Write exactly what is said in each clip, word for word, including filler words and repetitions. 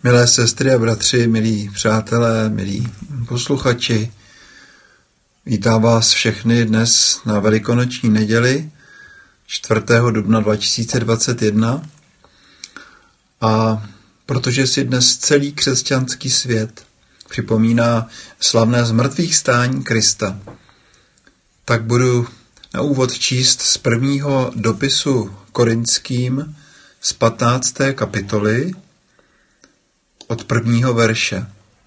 Milé sestry a bratři, milí přátelé, milí posluchači, vítám vás všechny dnes na velikonoční neděli čtvrtého dubna dva tisíce dvacet jedna. A protože si dnes celý křesťanský svět připomíná slavné zmrtvýchvstání Krista, tak budu na úvod číst z prvního dopisu Korinským z patnácté kapitoly od prvního verše.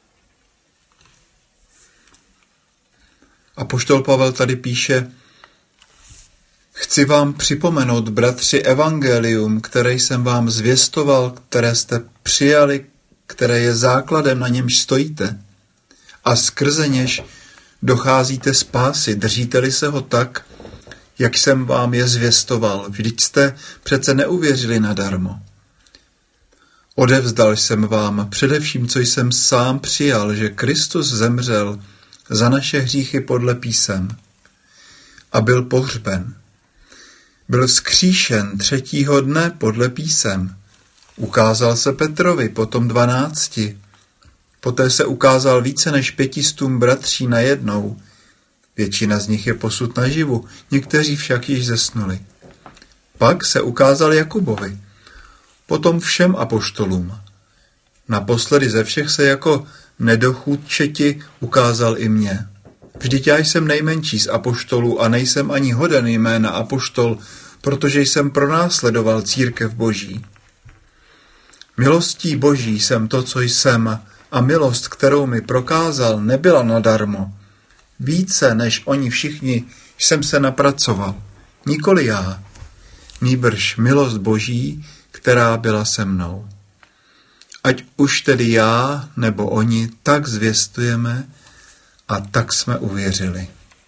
Apoštol Pavel tady píše: Chci vám připomenout, bratři, evangelium, které jsem vám zvěstoval, které jste přijali, které je základem, na němž stojíte, a skrze něž docházíte spásy, držíte-li se ho tak, jak jsem vám je zvěstoval. Vždyť jste přece neuvěřili nadarmo. Odevzdal jsem vám především, co jsem sám přijal, že Kristus zemřel za naše hříchy podle písem a byl pohřben. Byl vzkříšen třetího dne podle písem. Ukázal se Petrovi, potom dvanácti. Poté se ukázal více než pětistům bratří najednou. Většina z nich je posud naživu, někteří však již zesnuli. Pak se ukázal Jakubovi, potom všem apoštolům. Naposledy ze všech se jako nedochůdčeti ukázal i mně. Vždyť já jsem nejmenší z apoštolů a nejsem ani hoden jména apoštol, protože jsem pronásledoval církev Boží. Milostí Boží jsem to, co jsem, a milost, kterou mi prokázal, nebyla nadarmo. Více než oni všichni jsem se napracoval. Nikoli já, nýbrž milost Boží, která byla se mnou. Ať už tedy já nebo oni tak zvěstujeme a tak jsme uvěřili.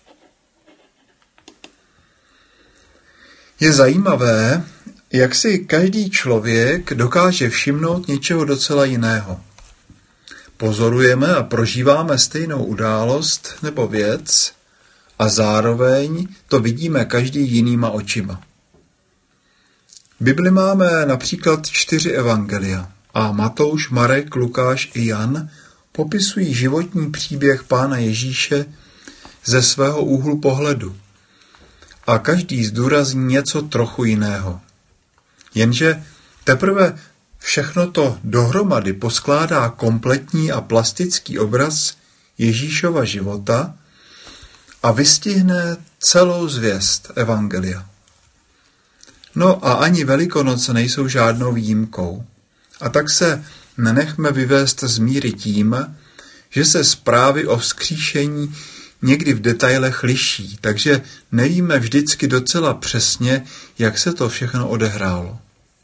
Je zajímavé, jak si každý člověk dokáže všimnout něčeho docela jiného. Pozorujeme a prožíváme stejnou událost nebo věc a zároveň to vidíme každý jinýma očima. V Bibli máme například čtyři evangelia a Matouš, Marek, Lukáš i Jan popisují životní příběh Pána Ježíše ze svého úhlu pohledu. A každý zdůrazní něco trochu jiného. Jenže teprve všechno to dohromady poskládá kompletní a plastický obraz Ježíšova života a vystihne celou zvěst evangelia. No a ani Velikonoce nejsou žádnou výjimkou. A tak se nenechme vyvést z míry tím, že se zprávy o vzkříšení někdy v detailech liší, takže nevíme vždycky docela přesně, jak se to všechno odehrálo.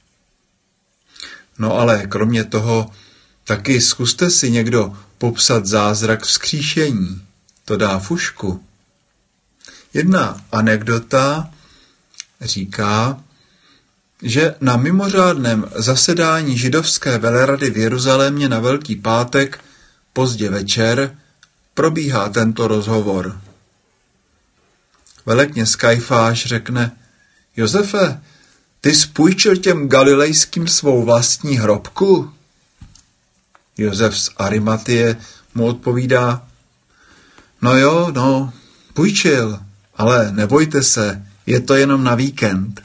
No ale kromě toho taky zkuste si někdo popsat zázrak vzkříšení. To dá fušku. Jedna anekdota říká, že na mimořádném zasedání židovské velerady v Jeruzalémě na Velký pátek pozdě večer probíhá tento rozhovor. Velekněz Kajfáš řekne: Josefe, ty spůjčil těm galilejským svou vlastní hrobku? Josef z Arimatie mu odpovídá: No jo, no, půjčil, ale nebojte se, je to jenom na víkend.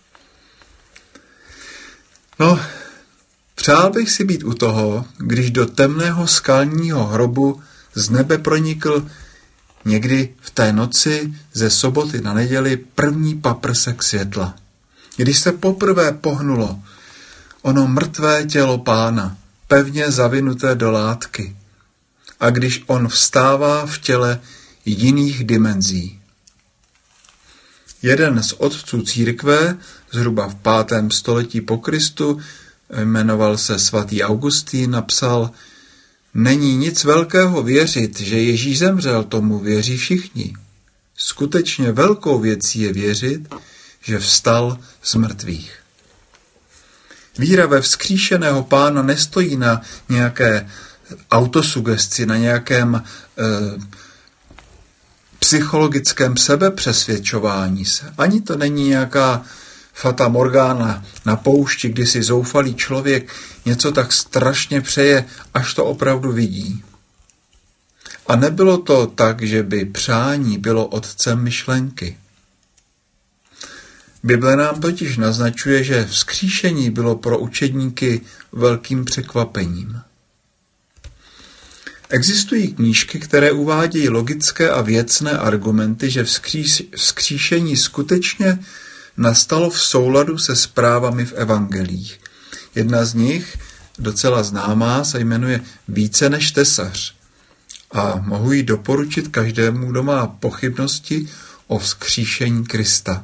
No, přál bych si být u toho, když do temného skalního hrobu z nebe pronikl někdy v té noci ze soboty na neděli první paprsek světla. Když se poprvé pohnulo ono mrtvé tělo Pána, pevně zavinuté do látky, a když on vstává v těle jiných dimenzí. Jeden z otců církve, zhruba v pátém století po Kristu, jmenoval se svatý Augustín, napsal: Není nic velkého věřit, že Ježíš zemřel, tomu věří všichni. Skutečně velkou věcí je věřit, že vstal z mrtvých. Víra ve vzkříšeného Pána nestojí na nějaké autosugesti, na nějakém eh, psychologickém sebepřesvědčování se. Ani to není nějaká Fata Morgana na poušti, kdy si zoufalý člověk něco tak strašně přeje, až to opravdu vidí. A nebylo to tak, že by přání bylo otcem myšlenky. Bible nám totiž naznačuje, že vzkříšení bylo pro učedníky velkým překvapením. Existují knížky, které uvádějí logické a věcné argumenty, že vzkříš, vzkříšení skutečně nastalo v souladu se zprávami v evangelích. Jedna z nich, docela známá, se jmenuje Více než tesař. A mohu ji doporučit každému, kdo má pochybnosti o vzkříšení Krista.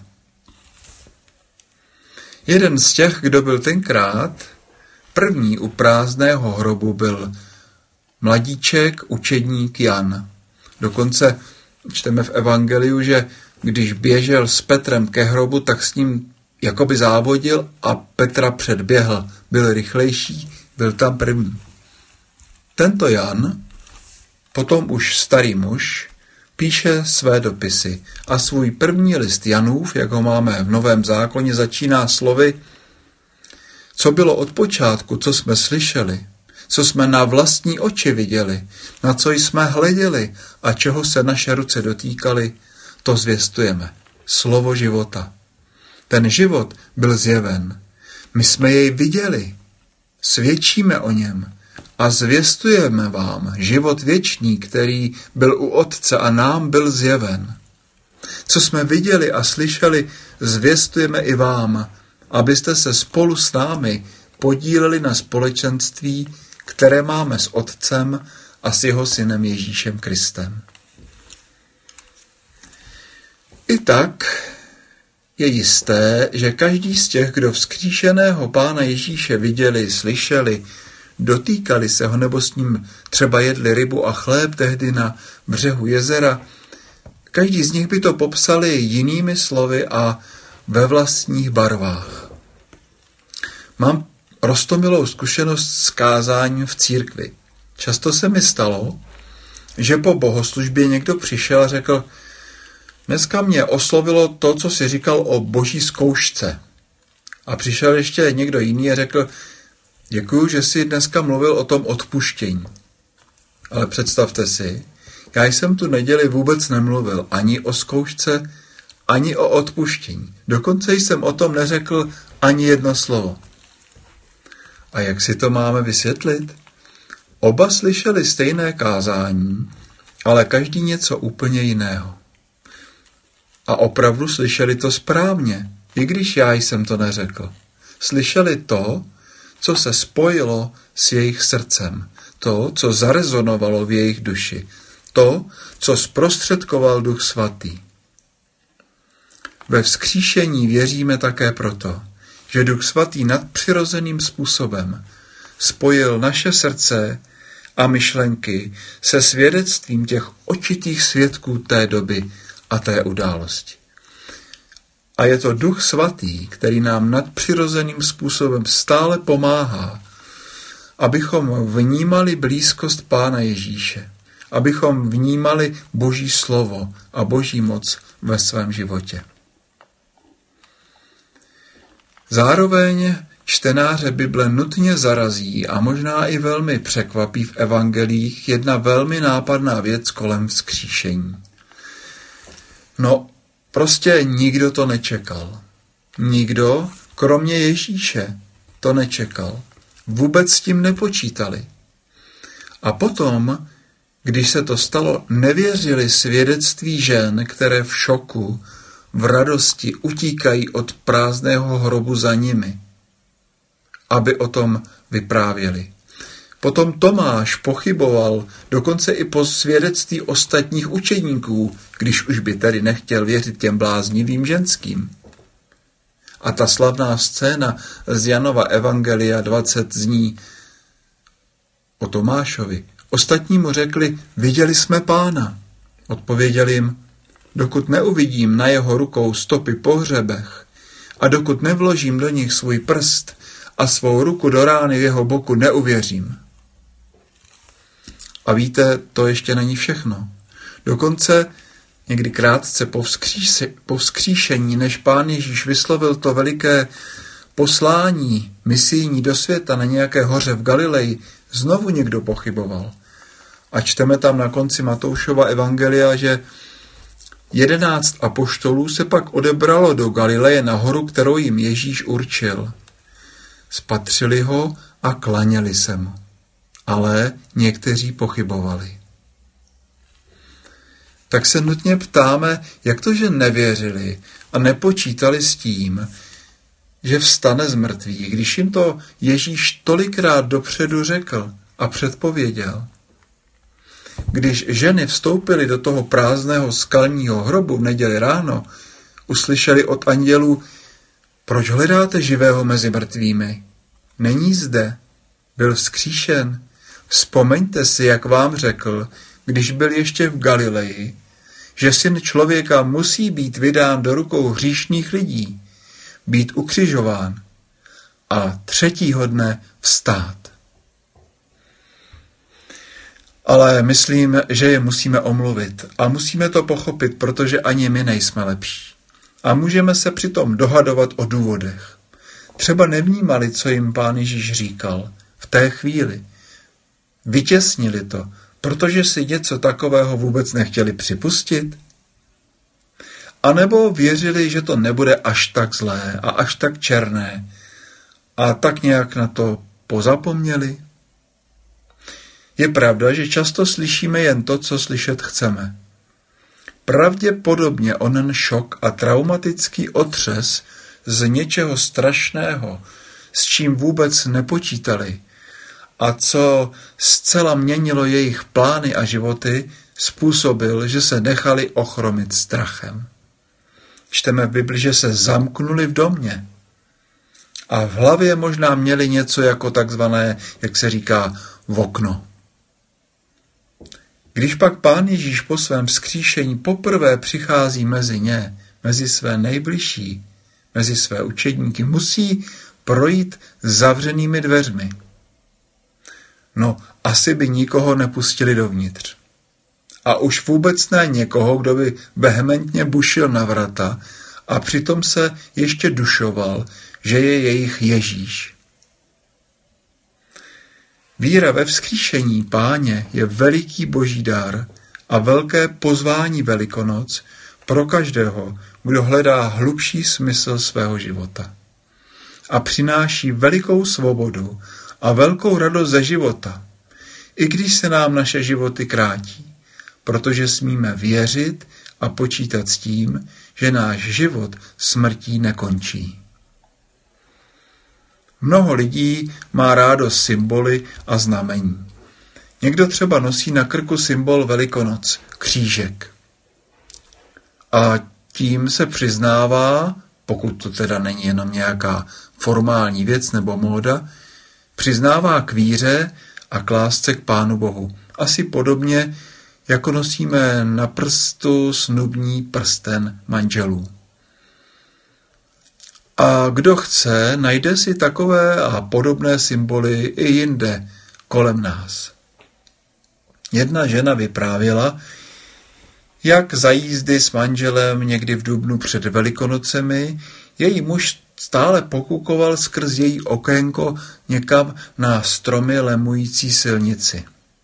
Jeden z těch, kdo byl tenkrát první u prázdného hrobu, byl mladíček, učedník Jan. Dokonce čteme v evangeliu, že když běžel s Petrem ke hrobu, tak s ním jakoby závodil a Petra předběhl. Byl rychlejší, byl tam první. Tento Jan, potom už starý muž, píše své dopisy a svůj první list Janův, jak ho máme v Novém zákoně, začíná slovy: co bylo od počátku, co jsme slyšeli, co jsme na vlastní oči viděli, na co jsme hleděli a čeho se naše ruce dotýkaly, to zvěstujeme. Slovo života. Ten život byl zjeven. My jsme jej viděli, svědčíme o něm a zvěstujeme vám život věčný, který byl u Otce a nám byl zjeven. Co jsme viděli a slyšeli, zvěstujeme i vám, abyste se spolu s námi podíleli na společenství, které máme s Otcem a s jeho synem Ježíšem Kristem. I tak je jisté, že každý z těch, kdo vzkříšeného Pána Ježíše viděli, slyšeli, dotýkali se ho nebo s ním třeba jedli rybu a chléb tehdy na břehu jezera, každý z nich by to popsali jinými slovy a ve vlastních barvách. Mám roztomilou zkušenost s kázáním v církvi. Často se mi stalo, že po bohoslužbě někdo přišel a řekl: dneska mě oslovilo to, co si říkal o boží zkoušce. A přišel ještě někdo jiný a řekl: děkuju, že jsi dneska mluvil o tom odpuštění. Ale představte si, já jsem tu neděli vůbec nemluvil ani o zkoušce, ani o odpuštění. Dokonce jsem o tom neřekl ani jedno slovo. A jak si to máme vysvětlit? Oba slyšeli stejné kázání, ale každý něco úplně jiného. A opravdu slyšeli to správně, i když já jsem to neřekl. Slyšeli to, co se spojilo s jejich srdcem, to, co zarezonovalo v jejich duši, to, co zprostředkoval Duch Svatý. Ve vzkříšení věříme také proto, že Duch Svatý nadpřirozeným způsobem spojil naše srdce a myšlenky se svědectvím těch očitých svědků té doby a té události. A je to Duch Svatý, který nám nadpřirozeným způsobem stále pomáhá, abychom vnímali blízkost Pána Ježíše, abychom vnímali Boží slovo a Boží moc ve svém životě. Zároveň čtenáře Bible nutně zarazí a možná i velmi překvapí v evangelích jedna velmi nápadná věc kolem vzkříšení. No, prostě nikdo to nečekal. Nikdo, kromě Ježíše, to nečekal. Vůbec s tím nepočítali. A potom, když se to stalo, nevěřili svědectví žen, které v šoku, v radosti utíkají od prázdného hrobu za nimi, aby o tom vyprávěli. Potom Tomáš pochyboval dokonce i po svědectví ostatních učedníků, když už by tedy nechtěl věřit těm bláznivým ženským. A ta slavná scéna z Janova Evangelia dvacet zní o Tomášovi. Ostatní mu řekli: viděli jsme Pána. Odpověděl jim: dokud neuvidím na jeho rukou stopy po hřebech a dokud nevložím do nich svůj prst a svou ruku do rány v jeho boku, neuvěřím. A víte, to ještě není všechno. Dokonce někdy krátce po, vzkříse, po vzkříšení, než Pán Ježíš vyslovil to veliké poslání misijní do světa na nějaké hoře v Galileji, znovu někdo pochyboval. A čteme tam na konci Matoušova evangelia, že jedenáct apoštolů se pak odebralo do Galileje na horu, kterou jim Ježíš určil. Spatřili ho a klaněli se mu. Ale někteří pochybovali. Tak se nutně ptáme, jak to, že nevěřili a nepočítali s tím, že vstane z mrtvých, když jim to Ježíš tolikrát dopředu řekl a předpověděl. Když ženy vstoupily do toho prázdného skalního hrobu v neděli ráno, uslyšeli od andělů: proč hledáte živého mezi mrtvými? Není zde, byl vzkříšen. Vzpomeňte si, jak vám řekl, když byl ještě v Galileji, že syn člověka musí být vydán do rukou hříšných lidí, být ukřižován a třetího dne vstát. Ale myslím, že je musíme omluvit a musíme to pochopit, protože ani my nejsme lepší. A můžeme se přitom dohadovat o důvodech. Třeba nevnímali, co jim Pán Ježíš říkal v té chvíli. Vytěsnili to, protože si něco takového vůbec nechtěli připustit. A nebo věřili, že to nebude až tak zlé a až tak černé a tak nějak na to pozapomněli. Je pravda, že často slyšíme jen to, co slyšet chceme. Pravděpodobně onen šok a traumatický otřes z něčeho strašného, s čím vůbec nepočítali a co zcela měnilo jejich plány a životy, způsobil, že se nechali ochromit strachem. Čteme v Bibli, že se zamknuli v domě a v hlavě možná měli něco jako takzvané, jak se říká, okno. Když pak Pán Ježíš po svém vzkříšení poprvé přichází mezi ně, mezi své nejbližší, mezi své učedníky, musí projít zavřenými dveřmi. No, asi by nikoho nepustili dovnitř. A už vůbec ne někoho, kdo by vehementně bušil na vrata a přitom se ještě dušoval, že je jejich Ježíš. Víra ve vzkříšení Páně je veliký boží dar a velké pozvání Velikonoc pro každého, kdo hledá hlubší smysl svého života. A přináší velikou svobodu a velkou radost ze života, i když se nám naše životy krátí, protože smíme věřit a počítat s tím, že náš život smrtí nekončí. Mnoho lidí má rádo symboly a znamení. Někdo třeba nosí na krku symbol Velikonoc, křížek. A tím se přiznává, pokud to teda není jenom nějaká formální věc nebo móda, přiznává k víře a k lásce k Pánu Bohu. Asi podobně, jako nosíme na prstu snubní prsten manželů. A kdo chce, najde si takové a podobné symboly i jinde kolem nás. Jedna žena vyprávěla, jak za jízdy s manželem někdy v dubnu před Velikonocemi její muž stále pokukoval skrz její okénko někam na stromy lemující silnici.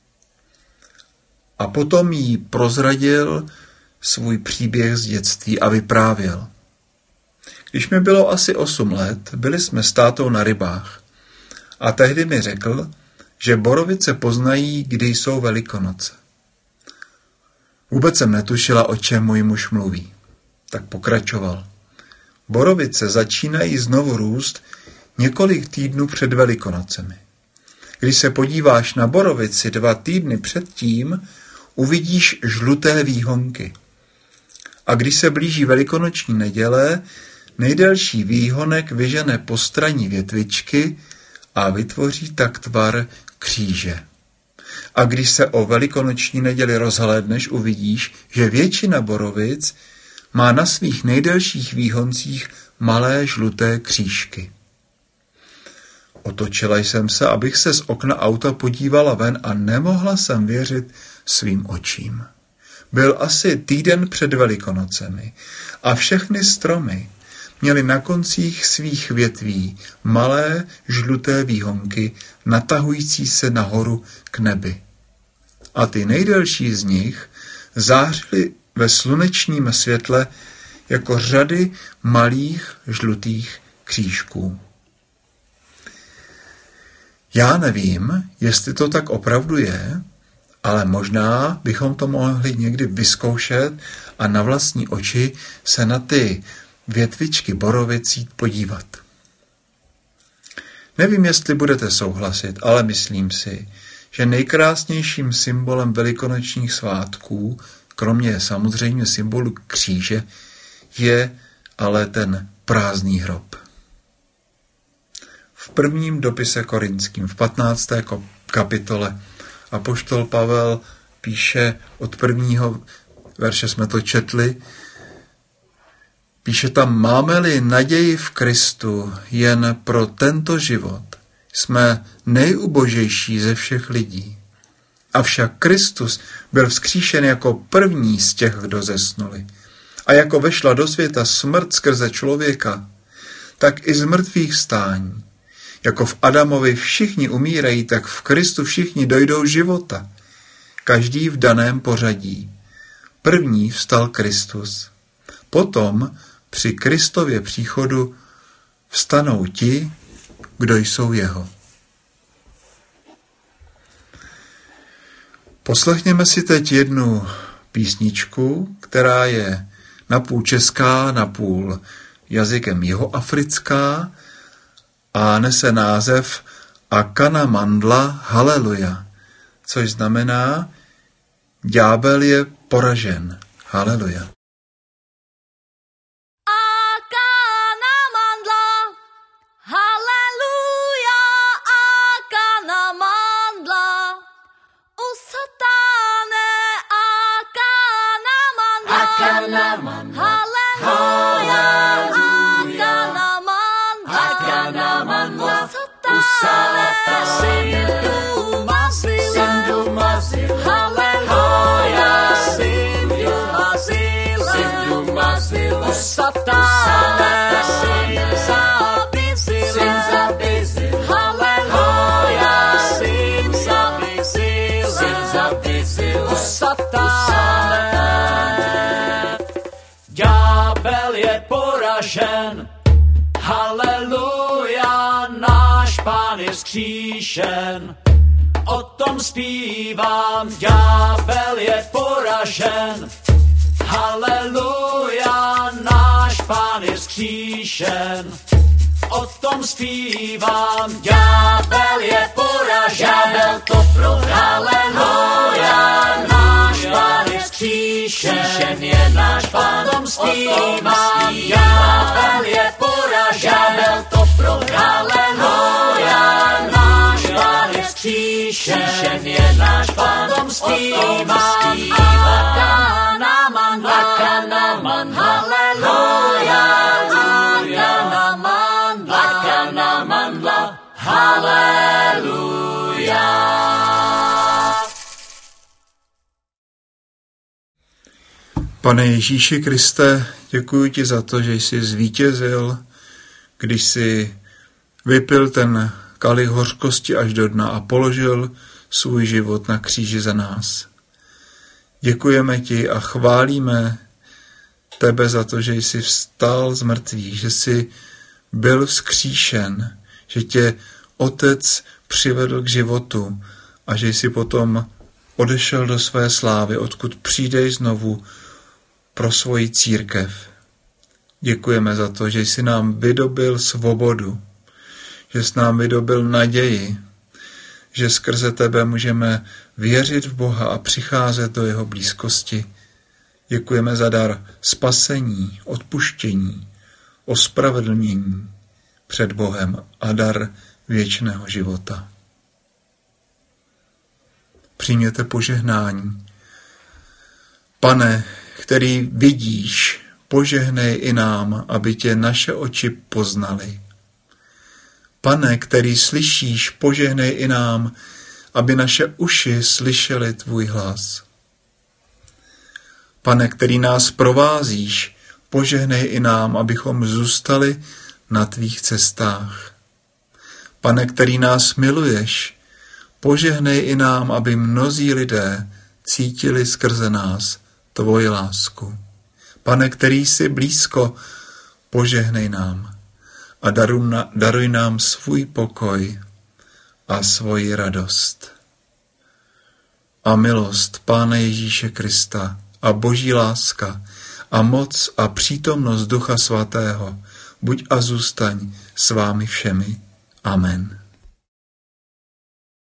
A potom jí prozradil svůj příběh z dětství a vyprávěl. Když mi bylo asi osm let, byli jsme s tátou na rybách a tehdy mi řekl, že borovice poznají, kdy jsou Velikonoce. Vůbec jsem netušila, o čem můj muž mluví. Tak pokračoval. Borovice začínají znovu růst několik týdnů před Velikonocemi. Když se podíváš na borovici dva týdny předtím, uvidíš žluté výhonky. A když se blíží velikonoční neděle, nejdelší výhonek vyžene postranní větvičky a vytvoří tak tvar kříže. A když se o velikonoční neděli rozhlédneš, uvidíš, že většina borovic má na svých nejdelších výhoncích malé žluté křížky. Otočila jsem se, abych se z okna auta podívala ven a nemohla jsem věřit svým očím. Byl asi týden před Velikonocemi a všechny stromy měly na koncích svých větví malé žluté výhonky natahující se nahoru k nebi. A ty nejdelší z nich zářily ve slunečním světle jako řady malých žlutých křížků. Já nevím, jestli to tak opravdu je, ale možná bychom to mohli někdy vyzkoušet a na vlastní oči se na ty větvičky borovicí podívat. Nevím, jestli budete souhlasit, ale myslím si, že nejkrásnějším symbolem velikonočních svátků, kromě samozřejmě symbolu kříže, je ale ten prázdný hrob. V prvním dopise Korinským, v patnácté kapitole, apoštol Pavel píše od prvního verše, jsme to četli, píše tam, máme-li naději v Kristu jen pro tento život, jsme nejubožejší ze všech lidí. Avšak Kristus byl vzkříšen jako první z těch, kdo zesnuli. A jako vešla do světa smrt skrze člověka, tak i z mrtvých vstání. Jako v Adamovi všichni umírají, tak v Kristu všichni dojdou života. Každý v daném pořadí. První vstal Kristus. Potom při Kristově příchodu vstanou ti, kdo jsou jeho. Poslechněme si teď jednu písničku, která je napůl česká, napůl jazykem jihoafrická a nese název Akana Mandla Haleluja, což znamená ďábel je poražen. Haleluja. Ďábel je poražen, haleluja, náš Pán je vzkříšen. O tom zpívám, ďábel je poražen, haleluja, náš Pán je vzkříšen. O tom zpívám, ďábel je poražen, ďábel to prohrál, haleluja, náš Pán je vzkříšen, je náš Pán, o tom zpívám, ďábel je poražen, ďábel to prohrál, haleluja, náš Pán je vzkříšen, je náš Pán, o tom zpívám, Akana Mandla, Akana Mandla, haleluja, Akana Mandla, Akana Mandla, haleluja. Pane Ježíši Kriste, děkuji ti za to, že jsi zvítězil, když jsi vypil ten kalich hořkosti až do dna a položil svůj život na kříži za nás. Děkujeme ti a chválíme tebe za to, že jsi vstal z mrtvých, že jsi byl vzkříšen, že tě Otec přivedl k životu a že jsi potom odešel do své slávy, odkud přijdeš znovu pro svoji církev. Děkujeme za to, že jsi nám vydobil svobodu, že jsi nám vydobil naději, že skrze tebe můžeme věřit v Boha a přicházet do jeho blízkosti. Děkujeme za dar spasení, odpuštění, ospravedlnění před Bohem a dar věčného života. Přijměte požehnání. Pane, který vidíš, požehnej i nám, aby tě naše oči poznaly. Pane, který slyšíš, požehnej i nám, aby naše uši slyšely tvůj hlas. Pane, který nás provázíš, požehnej i nám, abychom zůstali na tvých cestách. Pane, který nás miluješ, požehnej i nám, aby mnozí lidé cítili skrze nás tvoji lásku. Pane, který jsi blízko, požehnej nám a daruj nám svůj pokoj a svoji radost. A milost Pána Ježíše Krista a boží láska a moc a přítomnost Ducha Svatého buď a zůstaň s vámi všemi. Amen.